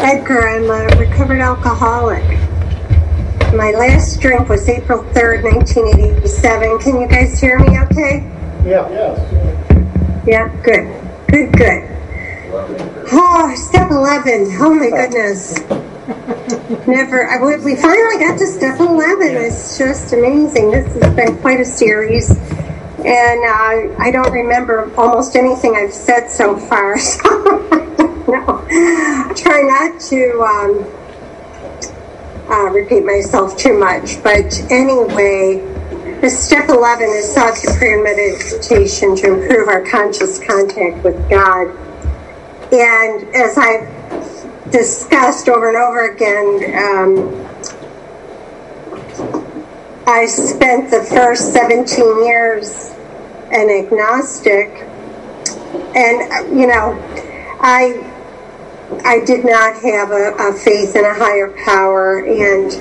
Edgar. I'm a recovered alcoholic. My last drink was April 3rd, 1987. Can you guys hear me okay? Yeah. Yes. Yeah, good. Oh, step 11. Oh my goodness. We finally got to step 11. It's just amazing. This has been quite a series. And I don't remember almost anything I've said so far. So no. Try not to repeat myself too much. But anyway, this step 11 is solitary prayer and meditation to improve our conscious contact with God. And as I've discussed over and over again, I spent the first 17 years an agnostic, and I did not have a faith in a higher power, and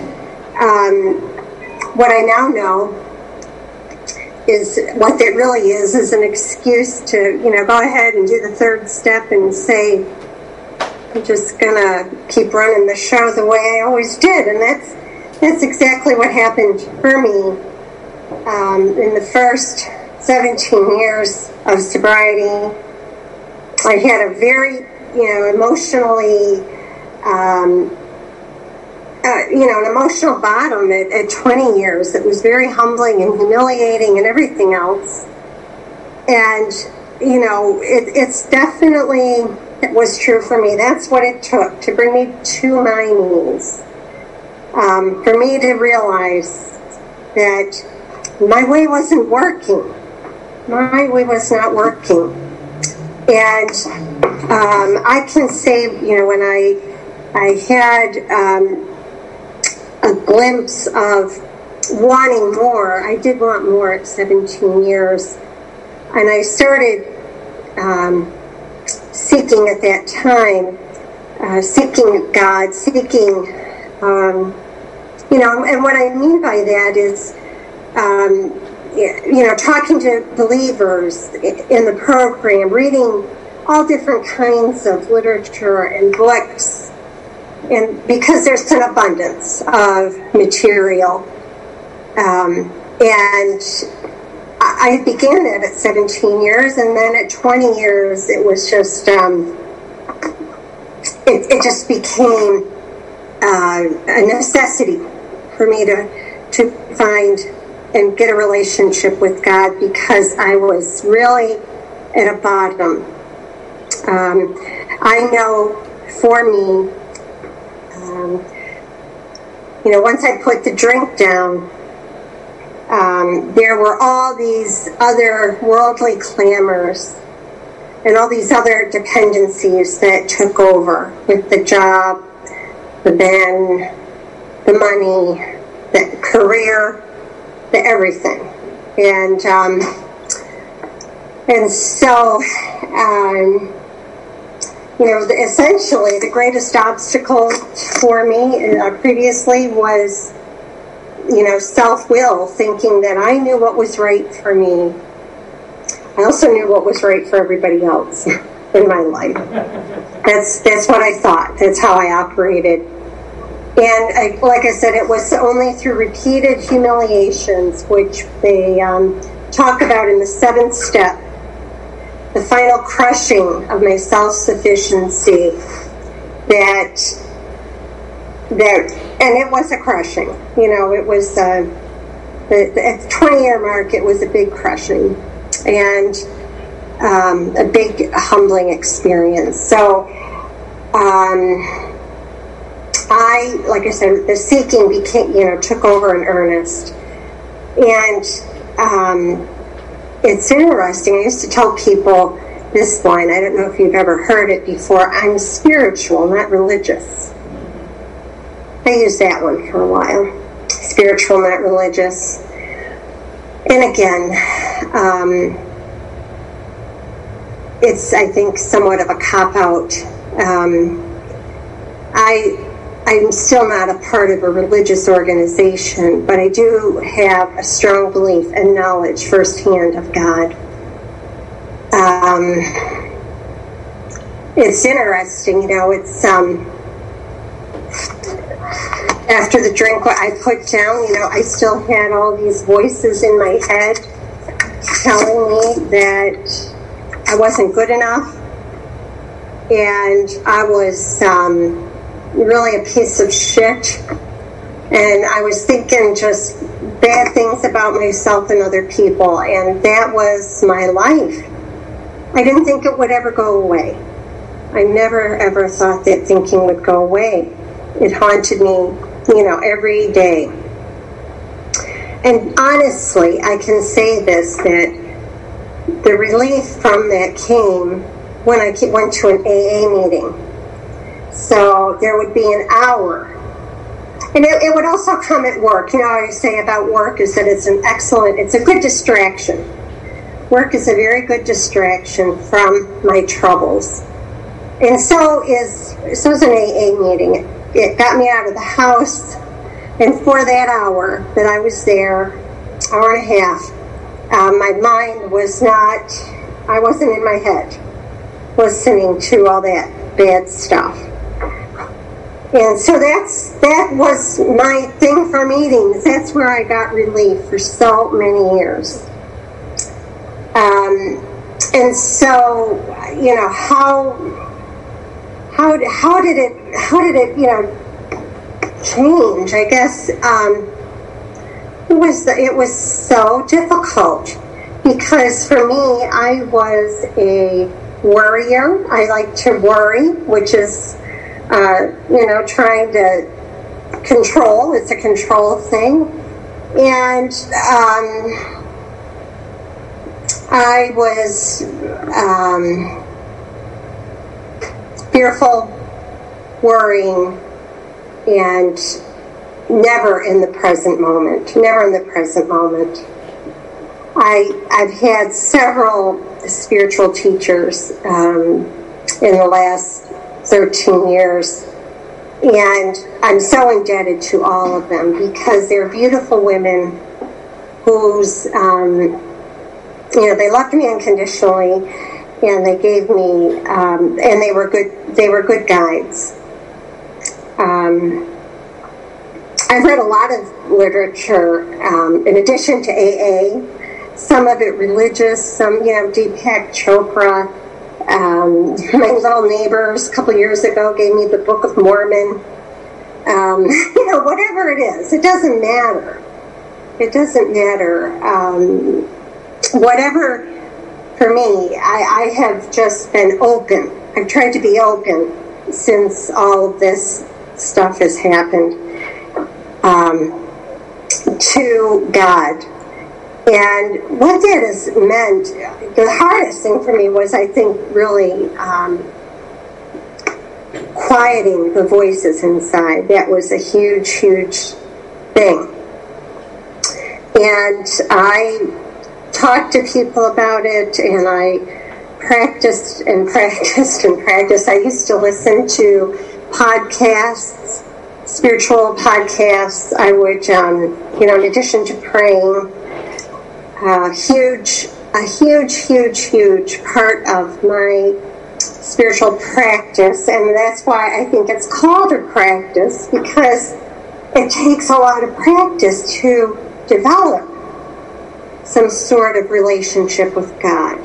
what I now know is what that really is an excuse to go ahead and do the third step and say, I'm just gonna keep running the show the way I always did. And that's exactly what happened for me in the first 17 years of sobriety. I had a very emotionally an emotional bottom at 20 years. It was very humbling and humiliating and everything else. And it's definitely, it was true for me. That's what it took to bring me to my knees. For me to realize that my way wasn't working. My way was not working. And I can say, when I had a glimpse of wanting more, I did want more at 17 years. And I started seeking at that time, seeking God, seeking, and what I mean by that is, talking to believers in the program, reading all different kinds of literature and books, and because there's an abundance of material. And I began that at 17 years, and then at 20 years, it was just, it just became a necessity for me to find and get a relationship with God, because I was really at a bottom. I know for me, once I put the drink down, there were all these other worldly clamors and all these other dependencies that took over, with the job, the men, the money, the career, the everything. And so essentially the greatest obstacle for me previously was self-will, thinking that I knew what was right for me. I also knew what was right for everybody else in my life. That's what I thought. That's how I operated. And like I said, it was only through repeated humiliations, which they talk about in the 7th step, the final crushing of my self-sufficiency, that and it was a crushing. It was at the 20-year mark, it was a big crushing and a big humbling experience. So like I said, the seeking became, took over in earnest. And it's interesting. I used to tell people this line. I don't know if you've ever heard it before. I'm spiritual, not religious. I used that one for a while. Spiritual, not religious. And again, it's, I think, somewhat of a cop-out. I'm still not a part of a religious organization, but I do have a strong belief and knowledge firsthand of God. It's interesting, it's after the drink I put down, I still had all these voices in my head telling me that I wasn't good enough, and I was really a piece of shit, and I was thinking just bad things about myself and other people, and that was my life. I didn't think it would ever go away. I never ever thought that thinking would go away. It haunted me, every day. And honestly, I can say this, that the relief from that came when I went to an AA meeting. So there would be an hour. And it would also come at work. What I say about work is that it's a good distraction. Work is a very good distraction from my troubles. And so is an AA meeting. It got me out of the house. And for that hour that I was there, hour and a half, my mind was not, I wasn't in my head listening to all that bad stuff. And so that was my thing for meetings. That's where I got relief for so many years. And so, how did it change? I guess it was so difficult, because for me, I was a worrier. I like to worry, which is trying to control. It's a control thing. And I was fearful, worrying, and never in the present moment. I've had several spiritual teachers in the last 13 years, and I'm so indebted to all of them, because they're beautiful women whose they loved me unconditionally, and they gave me and they were good guides. I've read a lot of literature in addition to AA, some of it religious, some Deepak Chopra. My little neighbors a couple years ago gave me the Book of Mormon. Whatever it is, it doesn't matter. Whatever, for me, I have just been open. I've tried to be open since all of this stuff has happened to God. And what that has meant, the hardest thing for me was, I think, really quieting the voices inside. That was a huge, huge thing. And I talked to people about it, and I practiced. I used to listen to podcasts, spiritual podcasts. I would, in addition to praying, a huge part of my spiritual practice, and that's why I think it's called a practice, because it takes a lot of practice to develop some sort of relationship with God.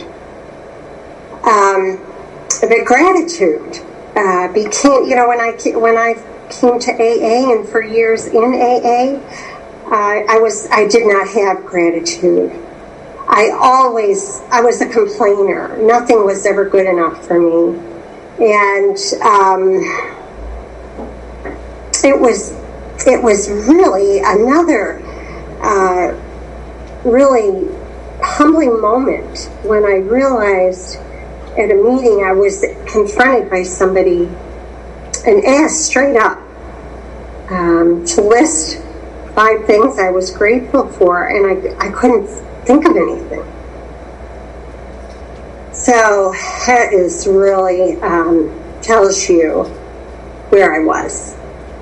But gratitude became, when I came to AA, and for years in AA, I did not have gratitude. I was a complainer. Nothing was ever good enough for me. And it was really another really humbling moment when I realized at a meeting I was confronted by somebody and asked straight up to list 5 things I was grateful for, and I couldn't think of anything. So that is really tells you where I was.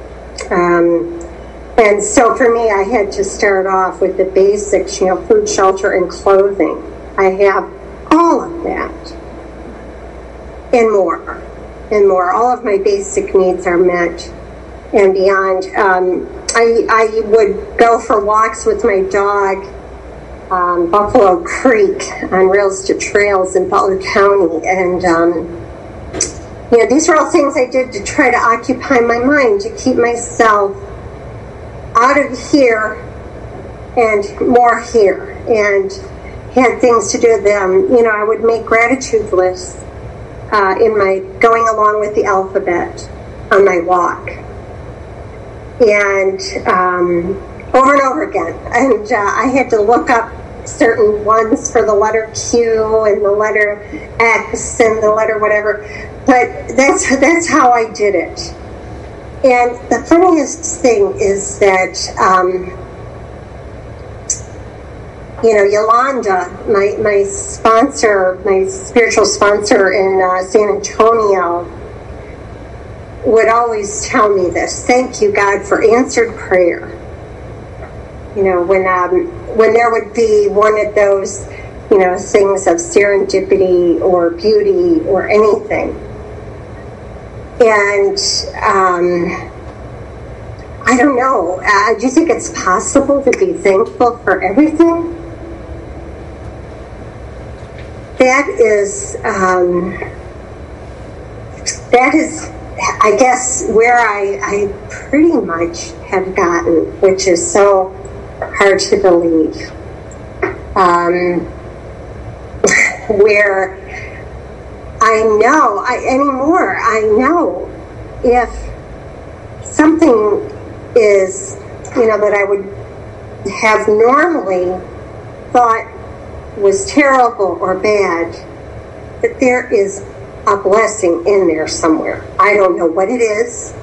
And so for me, I had to start off with the basics, food, shelter, and clothing. I have all of that and more. All of my basic needs are met. and beyond. I would go for walks with my dog, Buffalo Creek on Rails to Trails in Butler County, and these were all things I did to try to occupy my mind, to keep myself out of here and more here, and had things to do with them. I would make gratitude lists in my going along with the alphabet on my walk, and over and over again. And I had to look up certain ones for the letter Q and the letter X and the letter whatever. But that's how I did it. And the funniest thing is that, Yolanda, my sponsor, my spiritual sponsor in San Antonio, would always tell me this: thank you, God, for answered prayer. When there would be one of those, things of serendipity or beauty or anything. And I don't know. Do you think it's possible to be thankful for everything? That is, I guess, where I pretty much have gotten, which is so hard to believe. Where I know if something is, that I would have normally thought was terrible or bad, that there is a blessing in there somewhere. I don't know what it is.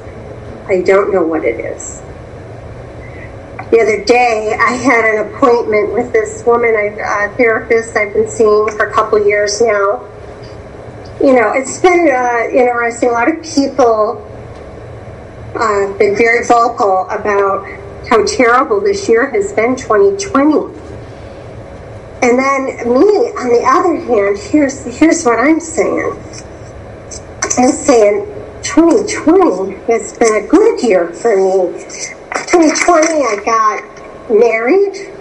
The other day, I had an appointment with this woman, a therapist I've been seeing for a couple years now. It's been interesting. A lot of people have been very vocal about how terrible this year has been, 2020. And then me, on the other hand, here's what I'm saying. I'm saying 2020 has been a good year for me. 2020, I got married.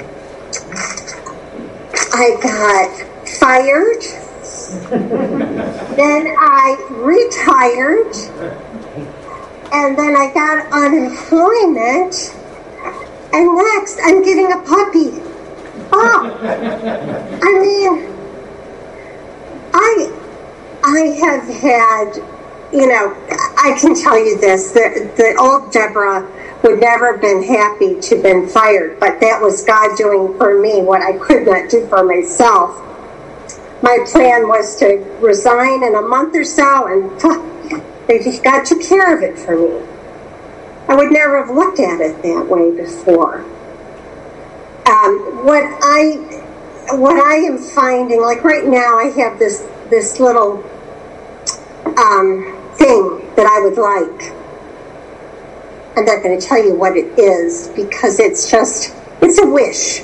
I got fired. Then I retired. And then I got unemployment. And next, I'm getting a puppy. Oh, I mean, I have had, I can tell you this, the old Deborah would never have been happy to have been fired, but that was God doing for me what I could not do for myself. My plan was to resign in a month or so, and God took care of it for me. I would never have looked at it that way before. What I am finding, like right now, I have this little thing that I would like. I'm not going to tell you what it is because it's a wish,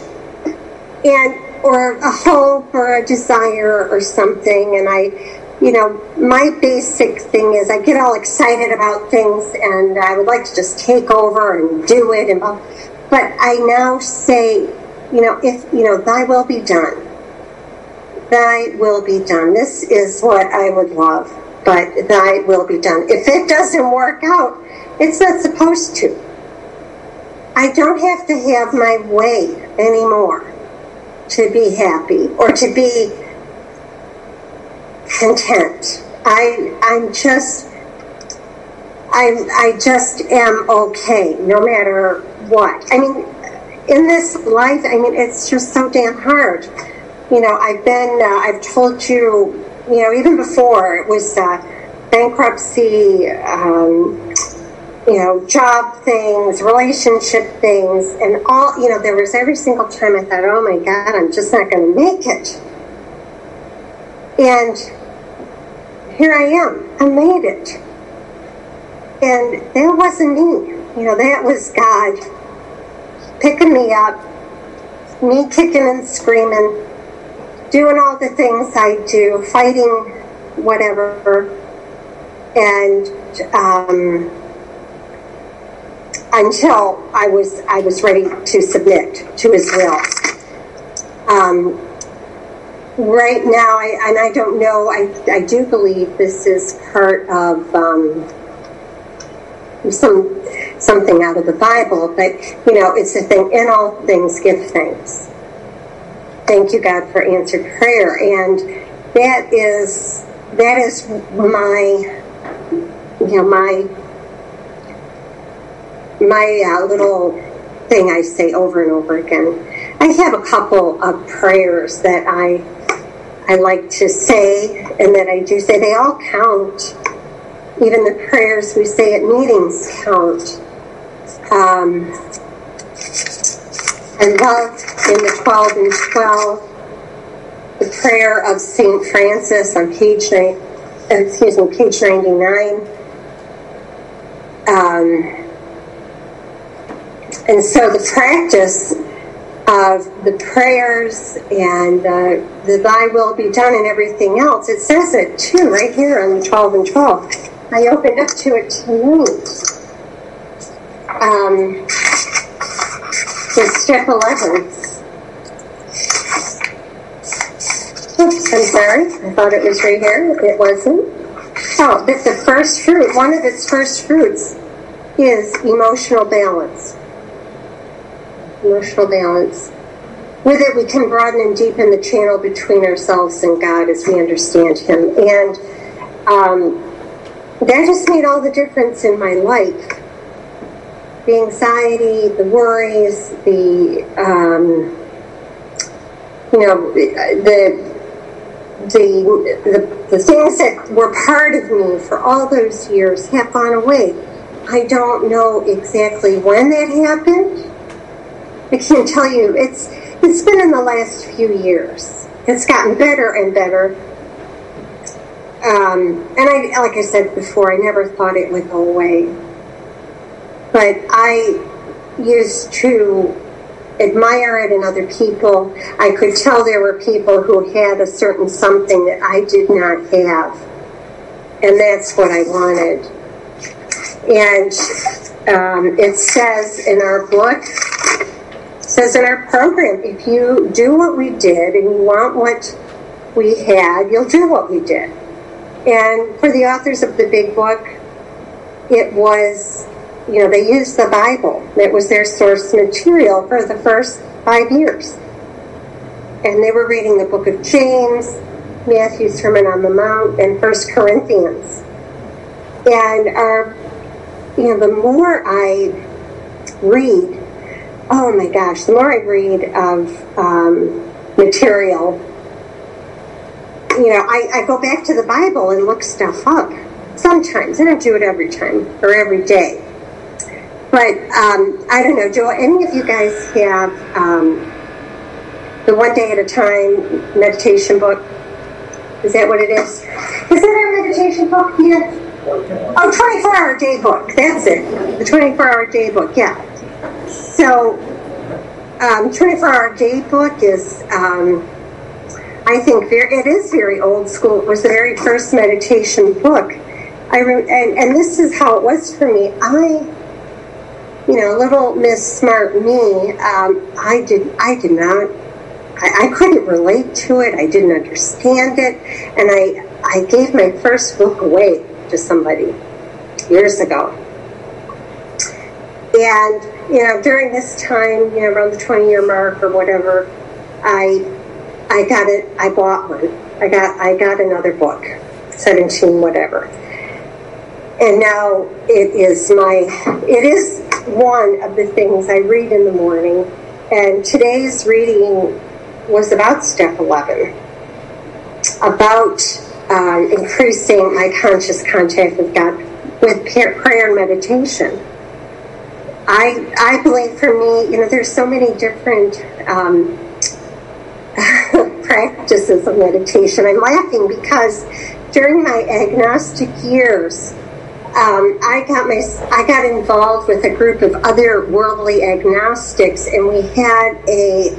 or a hope or a desire or something. And my basic thing is I get all excited about things and I would like to just take over and do it. But I now say, thy will be done. Thy will be done. This is what I would love, but thy will be done. If it doesn't work out, it's not supposed to. I don't have to have my way anymore to be happy or to be content. I just am okay, no matter what. I mean, in this life, it's just so damn hard. I've told you, even before, it was bankruptcy, job things, relationship things, and all, there was every single time I thought, oh my God, I'm just not going to make it. And here I am. I made it. And that wasn't me. That was God picking me up, me kicking and screaming, doing all the things I do, fighting whatever. And until I was ready to submit to His will. Right now, I don't know. I do believe this is part of something out of the Bible, but it's the thing. In all things, give thanks. Thank you, God, for answered prayer, and that is my little thing I say over and over again. I have a couple of prayers that I like to say, and that I do say. They all count. Even the prayers we say at meetings count. I love in the 12 and 12 the prayer of St. Francis on page 99. And so the practice of the prayers and the Thy will be done and everything else, it says it too right here on the 12 and 12. I opened up to it tonight. It's step 11. Oops, I'm sorry. I thought it was right here. It wasn't. Oh, but the first fruit, one of its first fruits is emotional balance. Emotional balance. With it, we can broaden and deepen the channel between ourselves and God as we understand Him. And that just made all the difference in my life. The anxiety, the worries, the things that were part of me for all those years have gone away. I don't know exactly when that happened. I can't tell you. It's been in the last few years. It's gotten better and better. And like I said before, I never thought it would go away. But I used to admire it in other people. I could tell there were people who had a certain something that I did not have. And that's what I wanted. And it says in our book, it says in our program, if you do what we did and you want what we had, you'll do what we did. And for the authors of the big book, it was, they used the Bible. It was their source material for the first 5 years. And they were reading the book of James, Matthew's Sermon on the Mount, and 1 Corinthians. And the more I read, oh my gosh, the more I read of material, I go back to the Bible and look stuff up. Sometimes. I don't do it every time or every day. But I don't know, Joe, any of you guys have the One Day at a Time meditation book? Is that what it is? Is that our meditation book? Yeah. Oh, 24-hour day book. That's it. The 24-hour day book, yeah. So, 24-hour day book is, I think, it is very old school. It was the very first meditation book. And this is how it was for me. Little Miss Smart me, I couldn't relate to it. I didn't understand it. And I gave my first book away to somebody years ago. And, during this time, around the 20-year mark or whatever, I got it. I bought one. I got another book, 17 whatever. And now it is one of the things I read in the morning. And today's reading was about step 11, about increasing my conscious contact with God with prayer and meditation. I believe for me, there's so many different practices of meditation. I'm laughing because during my agnostic years, I got involved with a group of other worldly agnostics, and we had a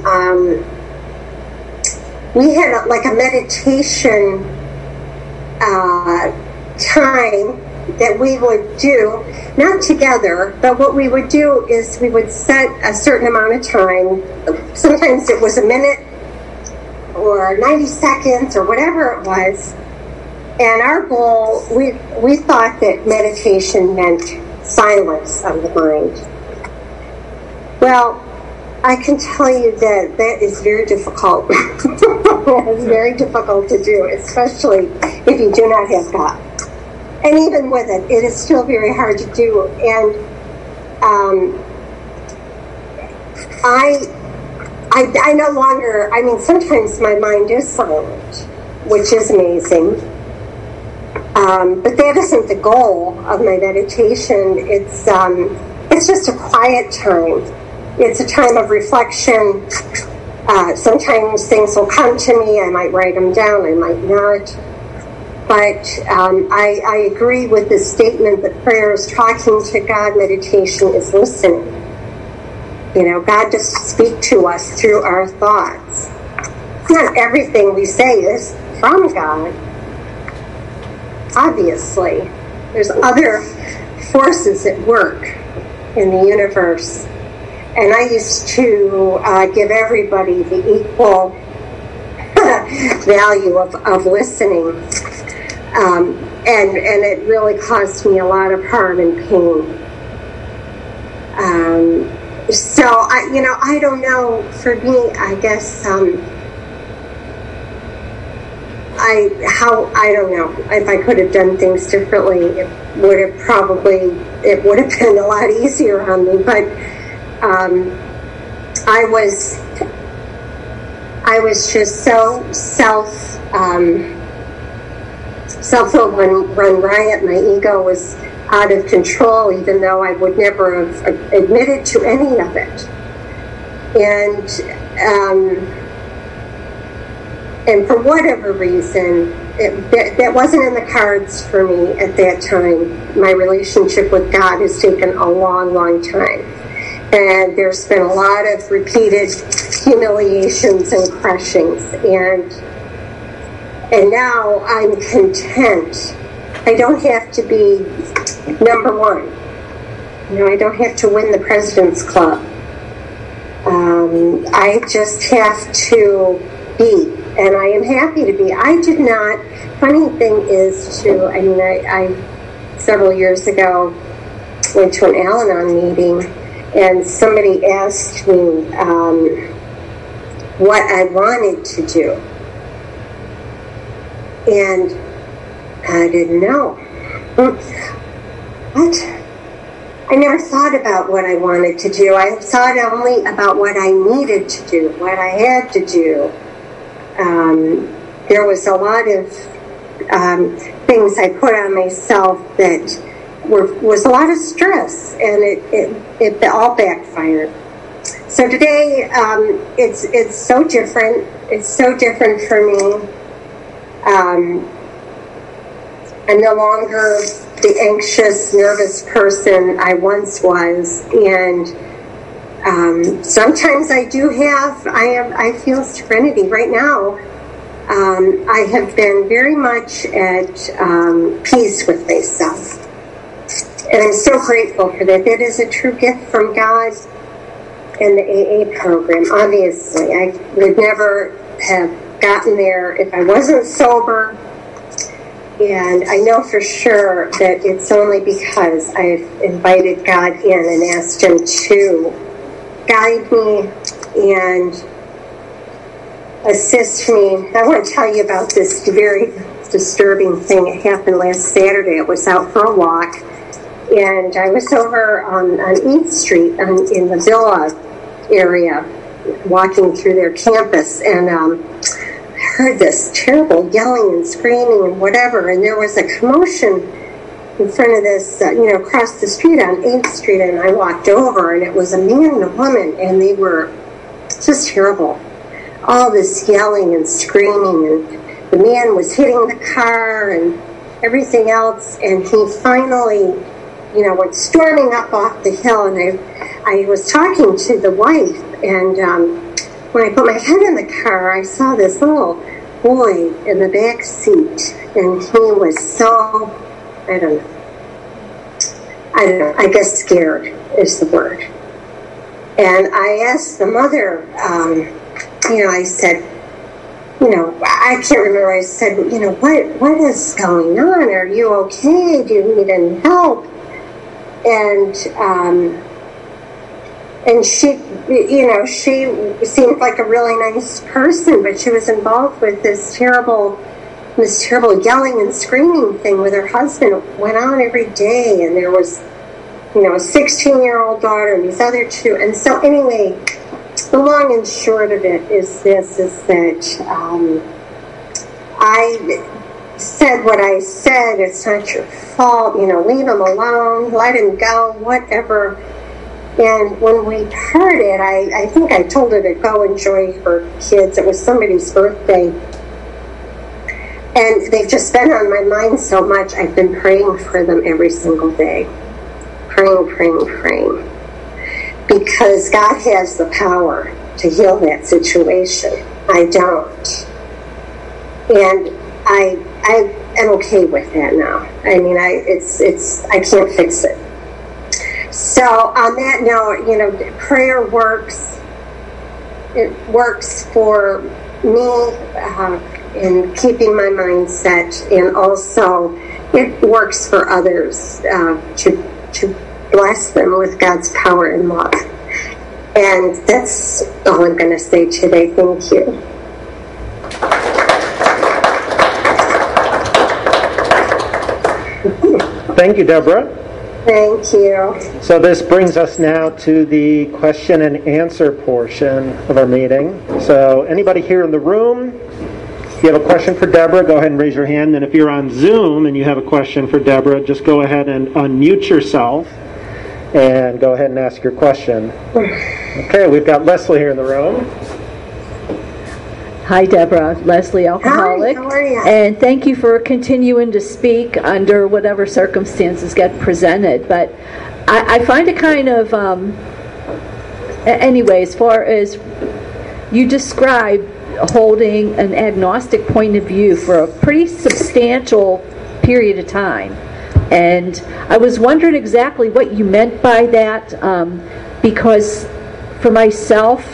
meditation time that we would do, not together, but what we would do is we would set a certain amount of time. Sometimes it was a minute or 90 seconds or whatever it was. And our goal, we thought that meditation meant silence of the mind. Well, I can tell you that that is very difficult. It's very difficult to do, especially if you do not have God. And even with it, it is still very hard to do. And I no longer, I mean, sometimes my mind is silent, which is amazing. But that isn't the goal of my meditation. It's just a quiet time. It's a time of reflection. Sometimes things will come to me. I might write them down. I might not. But I agree with the statement that prayer is talking to God. Meditation is listening. You know, God does speak to us through our thoughts. Not everything we say is from God. Obviously, there's other forces at work in the universe. And I used to give everybody the equal value of listening. And it really caused me a lot of harm and pain. So, I don't know. For me, I guess... I don't know if I could have done things differently. It would have been a lot easier on me. But I was just so self-willed run riot. My ego was out of control, even though I would never have admitted to any of it. And for whatever reason, that wasn't in the cards for me at that time. My relationship with God has taken a long, long time. And there's been a lot of repeated humiliations and crushings. And now I'm content. I don't have to be number one. I don't have to win the President's Club. I just have to be. And I am happy to be. I did not. Funny thing is, too, I several years ago went to an Al-Anon meeting, and somebody asked me what I wanted to do. And I didn't know. What? I never thought about what I wanted to do. I thought only about what I needed to do, what I had to do. There was a lot of things I put on myself that was a lot of stress, and it all backfired. So today, it's so different. It's so different for me. I'm no longer the anxious, nervous person I once was, and sometimes I feel serenity. Right now, I have been very much at peace with myself. And I'm so grateful for that. That is a true gift from God and the AA program. Obviously, I would never have gotten there if I wasn't sober. And I know for sure that it's only because I've invited God in and asked Him to guide me and assist me. I want to tell you about this very disturbing thing. It happened last Saturday. I was out for a walk, and I was over on 8th Street in the Villa area, walking through their campus, and I heard this terrible yelling and screaming and whatever, and there was a commotion in front of this, across the street on 8th Street, and I walked over, and it was a man and a woman, and they were just terrible. All this yelling and screaming, and the man was hitting the car and everything else, and he finally, went storming up off the hill, and I was talking to the wife, and when I put my head in the car, I saw this little boy in the back seat, and he was so, I don't know, I don't know, I guess scared is the word. And I asked the mother, I said, I can't remember, I said, what is going on? Are you okay? Do you need any help? And she, she seemed like a really nice person, but she was involved with this terrible yelling and screaming thing with her husband. It went on every day, and there was, a 16-year-old daughter and these other two. And so anyway, the long and short of it is that I said what I said. It's not your fault. Leave him alone. Let him go. Whatever. And when we heard it, I think I told her to go enjoy her kids. It was somebody's birthday. And they've just been on my mind so much. I've been praying for them every single day. Praying. Because God has the power to heal that situation. I don't. And I am okay with that now. I mean, I can't fix it. So on that note, prayer works. It works for me in keeping my mindset, and also it works for others to bless them with God's power and love. And that's all I'm going to say today. Thank you. Thank you, Deborah. Thank you. So this brings us now to the question and answer portion of our meeting. So anybody here in the room, if you have a question for Deborah, go ahead and raise your hand. And if you're on Zoom and you have a question for Deborah, just go ahead and unmute yourself and go ahead and ask your question. Okay, we've got Leslie here in the room. Hi, Deborah. Leslie, alcoholic. Hi, how are you? And thank you for continuing to speak under whatever circumstances get presented. But I find it kind of, anyway, as far as you describe holding an agnostic point of view for a pretty substantial period of time. And I was wondering exactly what you meant by that, because for myself,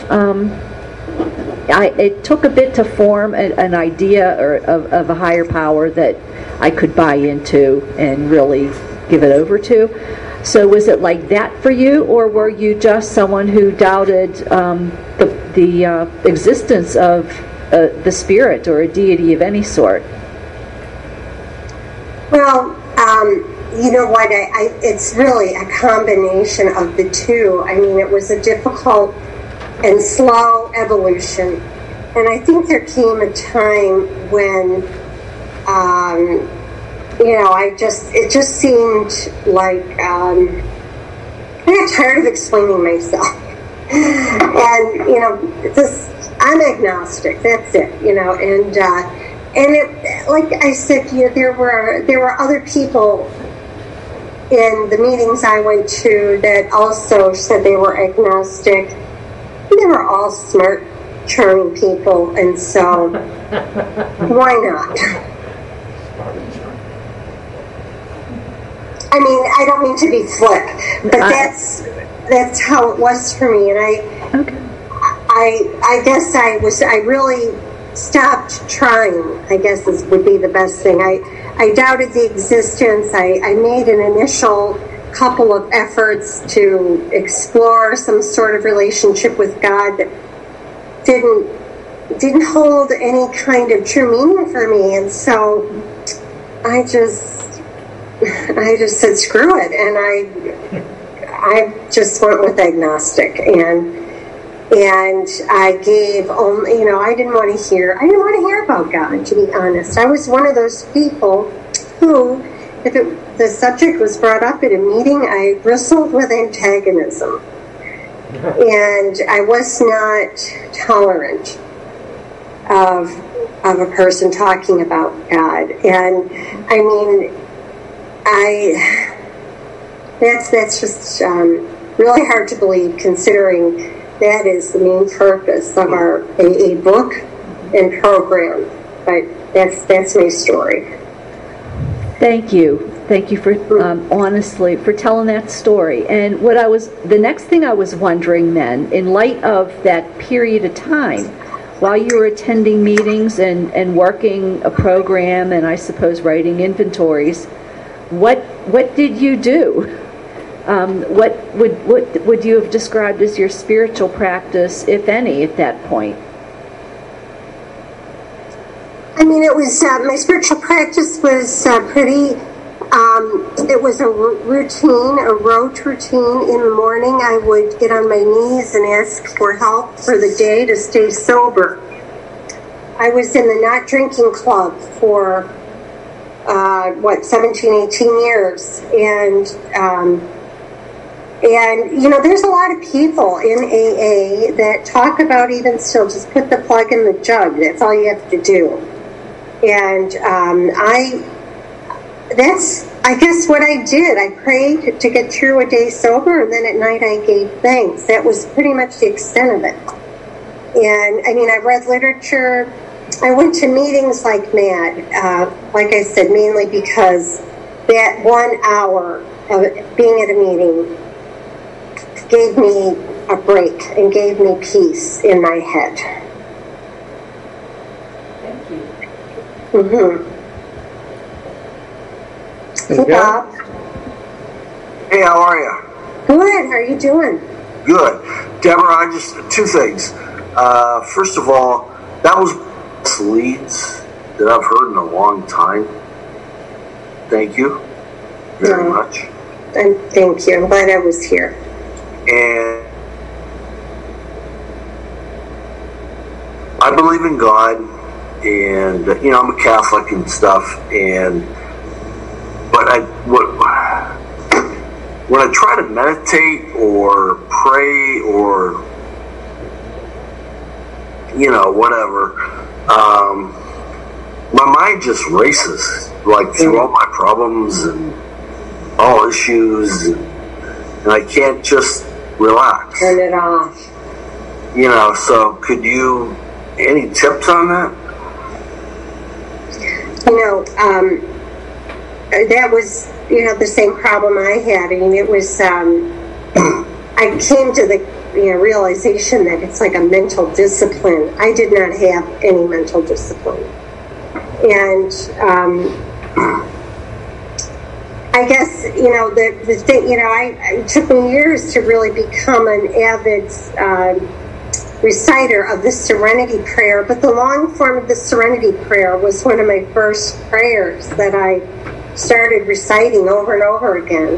it took a bit to form an idea of a higher power that I could buy into and really give it over to. So was it like that for you, or were you just someone who doubted the existence of the spirit or a deity of any sort? Well, you know what? It's really a combination of the two. I mean, it was a difficult and slow evolution, and I think there came a time when, it just seemed like I got tired of explaining myself, and I'm agnostic. That's it, and it, like I said, there were other people in the meetings I went to that also said they were agnostic. They were all smart, charming people, and so why not? I mean, I don't mean to be flip, but that's how it was for me, and I guess I really stopped trying, I guess would be the best thing. I doubted the existence. I made an initial couple of efforts to explore some sort of relationship with God that didn't hold any kind of true meaning for me, and so I just said screw it, and I just went with agnostic, and I gave only, I didn't want to hear about God, to be honest. I was one of those people who, if the subject was brought up at a meeting, I bristled with antagonism. And I was not tolerant of a person talking about God. And I mean, that's just really hard to believe, considering that is the main purpose of our AA book and program. But that's my story. Thank you. Thank you for honestly for telling that story. And the next thing I was wondering then, in light of that period of time, while you were attending meetings and working a program, and I suppose writing inventories, what did you do? What would you have described as your spiritual practice, if any, at that point? I mean, it was my spiritual practice was pretty. It was a routine, a rote routine. In the morning, I would get on my knees and ask for help for the day to stay sober. I was in the not drinking club for 17, 18 years, and there's a lot of people in AA that talk about even still just put the plug in the jug. That's all you have to do. And that's, I guess, what I did. I prayed to get through a day sober, and then at night I gave thanks. That was pretty much the extent of it. And, I mean, I read literature. I went to meetings like mad, like I said, mainly because that 1 hour of being at a meeting gave me a break and gave me peace in my head. Thank you. Mm-hmm. Hey, Bob. Hey, how are you? Good. How are you doing? Good. Deborah, two things. First of all, that was best leads that I've heard in a long time. Thank you very much. And thank you. I'm glad I was here. And I believe in God, and I'm a Catholic and stuff, but when I try to meditate or pray or whatever, my mind just races, like, through all my problems and all issues, and I can't just relax. Turn it off. So could you, any tips on that? That was, the same problem I had. I mean, it was, I came to the realization that it's like a mental discipline. I did not have any mental discipline. And I guess, the thing, it took me years to really become an avid reciter of the Serenity Prayer, but the long form of the Serenity Prayer was one of my first prayers that I started reciting over and over again.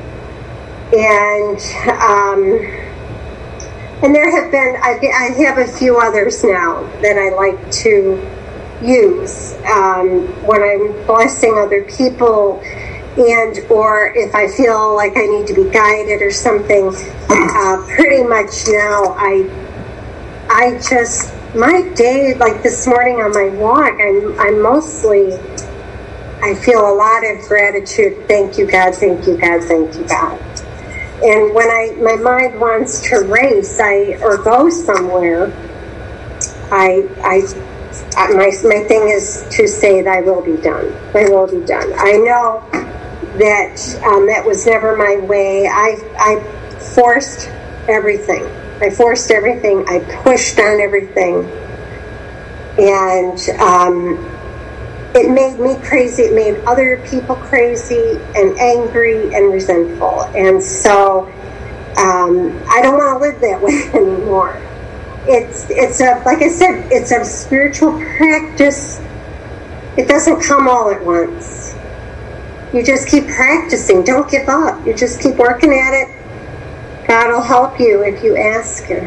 And there have been, I have a few others now that I like to use when I'm blessing other people, and or if I feel like I need to be guided or something. Pretty much now I just, my day, like this morning on my walk, I'm mostly, I feel a lot of gratitude. Thank you, God. Thank you, God. Thank you, God. And when my mind wants to race or go somewhere, my thing is to say, thy will be done. Thy will be done. I know that that was never my way. I forced everything. I pushed on everything. And it made me crazy. It made other people crazy and angry and resentful. And so I don't want to live that way anymore. It's like I said, it's a spiritual practice. It doesn't come all at once. You just keep practicing. Don't give up. You just keep working at it. God will help you if you ask Him.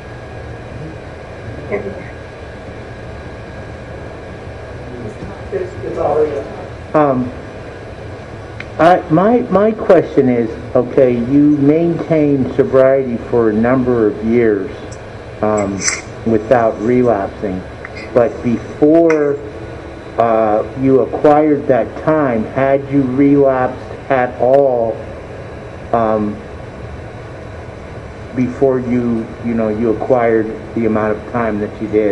My question is, okay, you maintained sobriety for a number of years without relapsing, but before you acquired that time, had you relapsed at all before you acquired the amount of time that you did?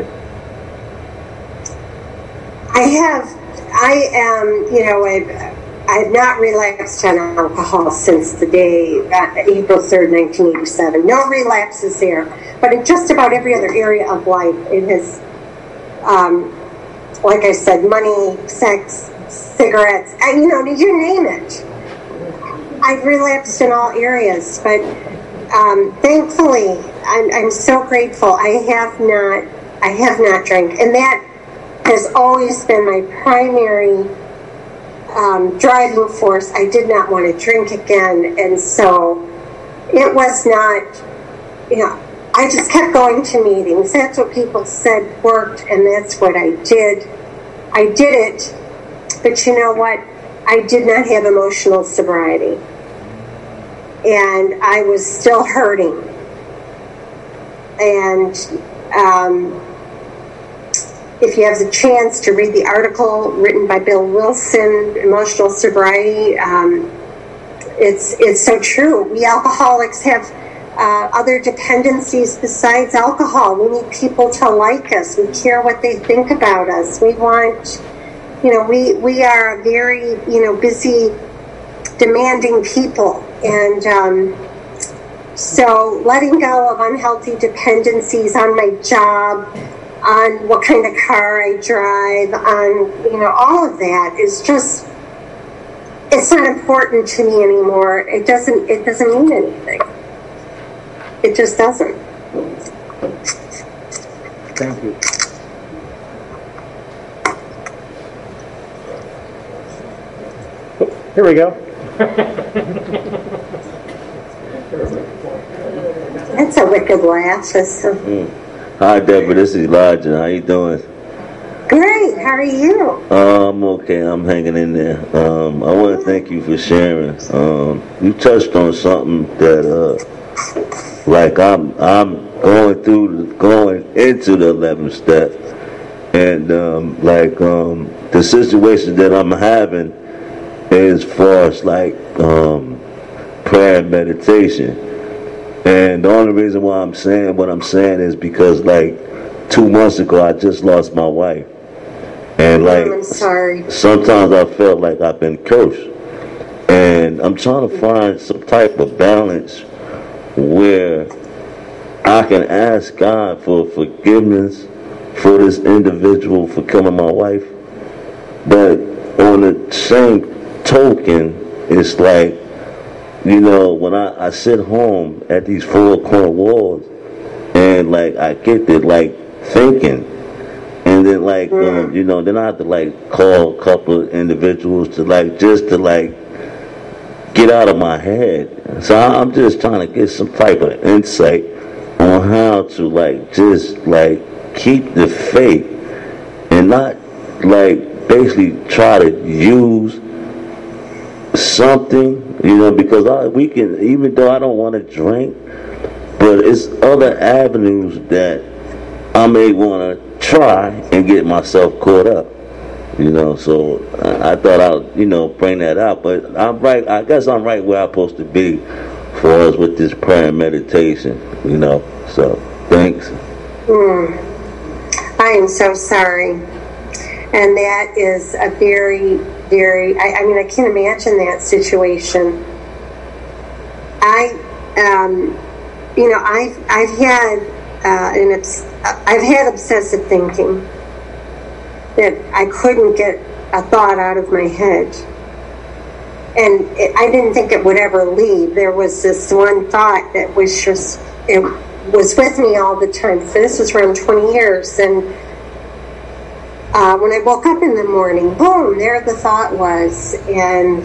I have not relapsed on alcohol since the day, April 3rd, 1987. No relapses there. But in just about every other area of life, it has, like I said, money, sex, cigarettes, you name it. I've relapsed in all areas, but thankfully, I'm so grateful. I have not drank, and that has always been my primary driving force. I did not want to drink again, and so it was not, I just kept going to meetings. That's what people said worked, and that's what I did. I did it, but you know what? I did not have emotional sobriety, and I was still hurting. And if you have the chance to read the article written by Bill Wilson, Emotional Sobriety, it's so true. We alcoholics have other dependencies besides alcohol. We need people to like us. We care what they think about us. We want, we are very, busy, demanding people. And so letting go of unhealthy dependencies on my job, on what kind of car I drive, on, all of that is just, it's not important to me anymore. It doesn't mean anything. It just doesn't. Thank you. Here we go. That's a wicked laugh. Hi, Deborah. This is Elijah. How you doing? Great. How are you? I'm okay. I'm hanging in there. I want to thank you for sharing. You touched on something that, I'm going into the 11th step, and the situation that I'm having as far as prayer and meditation. And the only reason why I'm saying what I'm saying is because 2 months ago I just lost my wife. And I'm sorry. Sometimes I felt like I've been cursed. And I'm trying to find some type of balance where I can ask God for forgiveness for this individual for killing my wife. But on the same token, it's when I sit home at these four corner walls and I get to thinking, and then then I have to call a couple of individuals to get out of my head. So I'm just trying to get some type of insight on how to just keep the faith and not basically try to use something, because we can, even though I don't want to drink, but it's other avenues that I may want to try and get myself caught up, so I thought I'll, bring that out, but I'm right, I guess I'm right where I'm supposed to be for us with this prayer and meditation, so thanks. I am so sorry. And that is a very, very, I can't imagine that situation. I've had obsessive thinking that I couldn't get a thought out of my head. And I didn't think it would ever leave. There was this one thought that was just, it was with me all the time. So this was around 20 years. And when I woke up in the morning, boom, there the thought was. And,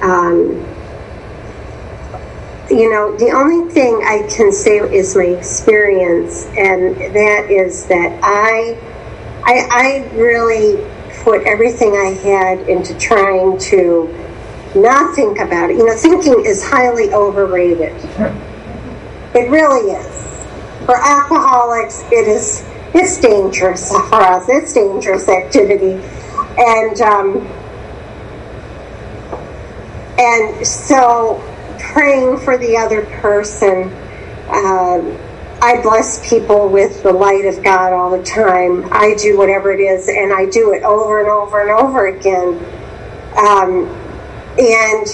the only thing I can say is my experience, and that is that I really put everything I had into trying to not think about it. Thinking is highly overrated. It really is. For alcoholics, it's dangerous for us. It's dangerous activity. And so praying for the other person, I bless people with the light of God all the time. I do whatever it is, and I do it over and over and over again. And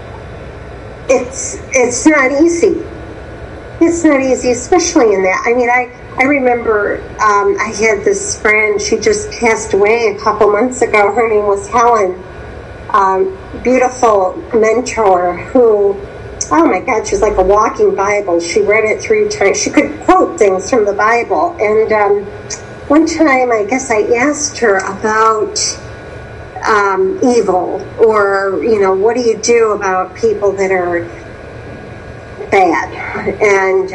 it's not easy. It's not easy, especially in that. I mean, I remember I had this friend, she just passed away a couple months ago. Her name was Helen. Beautiful mentor who, oh my God, she was like a walking Bible. She read it 3 times. She could quote things from the Bible. And one time, I guess I asked her about evil, or, you know, what do you do about people that are bad? And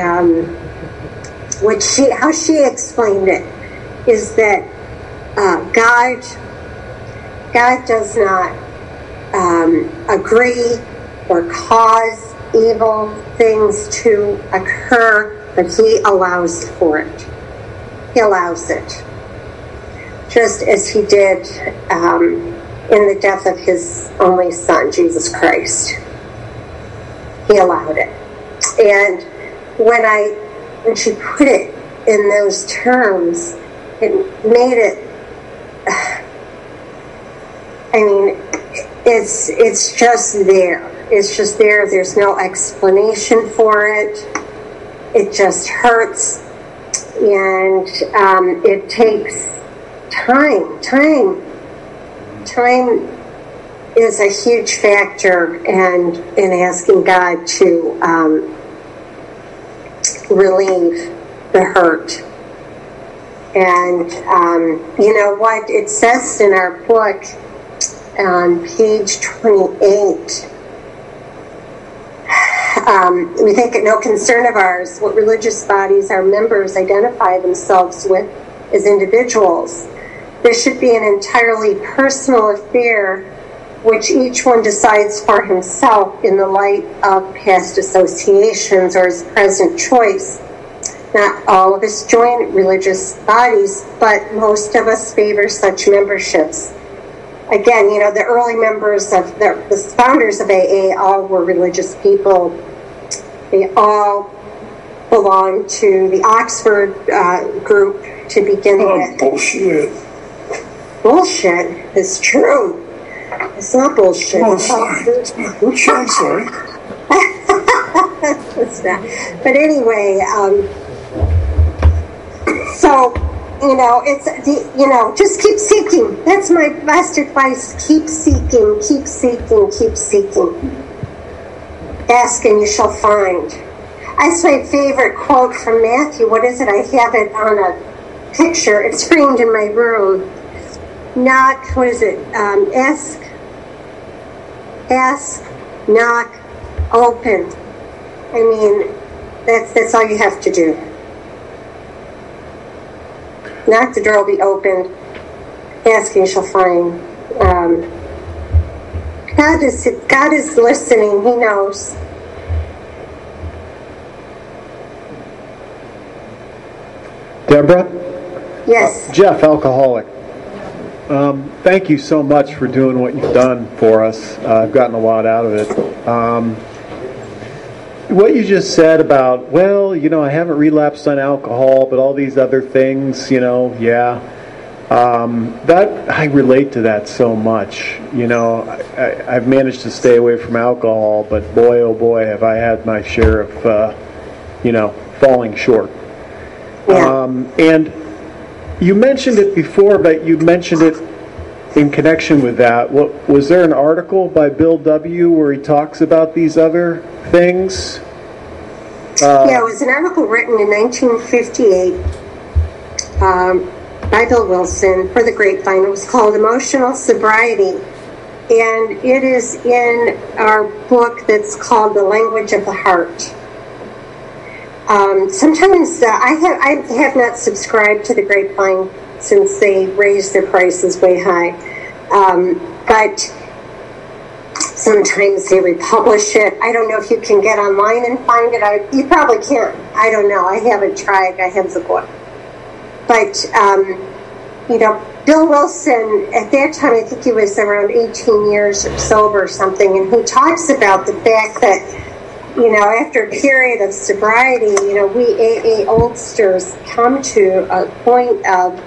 how she explained it is that God does not agree or cause evil things to occur, but He allows for it. He allows it. Just as He did in the death of His only Son, Jesus Christ. He allowed it. And when she put it in those terms, it made it, I mean, it's just there. It's just there. There's no explanation for it. It just hurts. And it takes time. Time is a huge factor in asking God to relieve the hurt. And you know what? It says in our book on page 28, we think it no concern of ours what religious bodies our members identify themselves with as individuals. This should be an entirely personal affair which each one decides for himself in the light of past associations or his present choice. Not all of us join religious bodies, but most of us favor such memberships. Again, you know, the early members of the founders of AA all were religious people. They all belonged to the Oxford group to begin with. Bullshit. Bullshit is true. It's not bullshit. Oh, sorry. I'm sorry. It's not. But anyway, so, you know, just keep seeking. That's my best advice. Keep seeking, keep seeking, keep seeking. Ask and you shall find. That's my favorite quote from Matthew. What is it? I have it on a picture. It's framed in my room. Knock, what is it? Ask, knock, open. I mean, that's all you have to do. Knock, the door will be opened. Ask and you shall find. God is listening. He knows. Deborah? Yes. Jeff, alcoholic. Thank you so much for doing what you've done for us. I've gotten a lot out of it. What you just said about, well, you know, I haven't relapsed on alcohol, but all these other things, you know, yeah. That I relate to that so much. You know, I've managed to stay away from alcohol, but boy, oh boy, have I had my share of, you know, falling short. Yeah. And you mentioned it before, but you mentioned it in connection with that. Was there an article by Bill W. where he talks about these other things? Yeah, it was an article written in 1958 by Bill Wilson for the Grapevine. It was called Emotional Sobriety. And it is in our book that's called The Language of the Heart. Sometimes I have not subscribed to the Grapevine since they raised their prices way high. But sometimes they republish it. I don't know if you can get online and find it. You probably can't. I don't know. I haven't tried. I have the book. But, you know, Bill Wilson, at that time, I think he was around 18 years sober or something, and he talks about the fact that, you know, after a period of sobriety, you know, we AA oldsters come to a point of,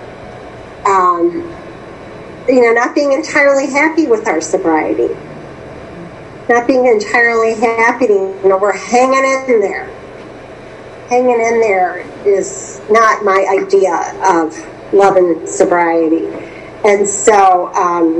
you know, not being entirely happy with our sobriety. not being entirely happy. You know, we're hanging in there. Hanging in there is not my idea of love and sobriety. And so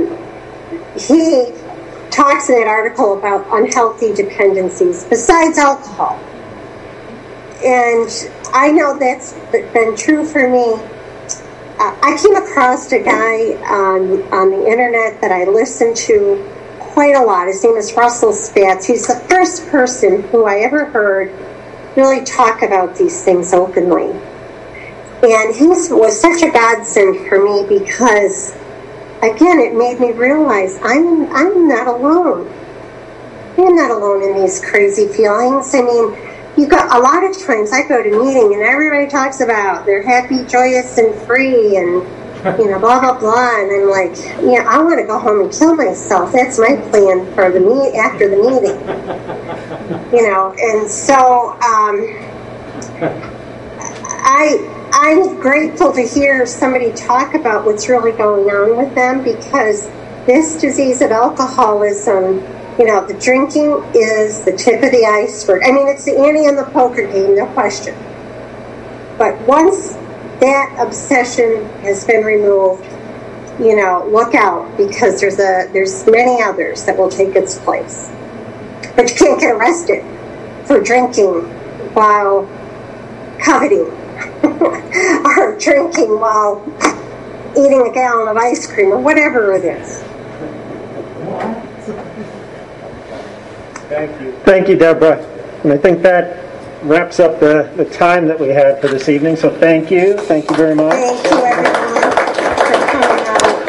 he talks in that article about unhealthy dependencies besides alcohol. And I know that's been true for me. I came across a guy on the internet that I listened to quite a lot. His name is Russell Spatz. He's the first person who I ever heard really talk about these things openly. And he was such a godsend for me because, again, it made me realize I'm not alone. I'm not alone in these crazy feelings. I mean, you got a lot of times I go to meeting and everybody talks about they're happy, joyous, and free, and blah blah blah, and I'm like, I want to go home and kill myself. That's my plan for the after the meeting, And so I'm grateful to hear somebody talk about what's really going on with them, because this disease of alcoholism, the drinking is the tip of the iceberg. I mean, it's the ante in the poker game, no question. But once that obsession has been removed, look out, because there's many others that will take its place. But you can't get arrested for drinking while coveting or drinking while eating a gallon of ice cream or whatever it is. Thank you. Thank you, Deborah. And I think that wraps up the time that we had for this evening. So thank you. Thank you very much. Thank you, everyone.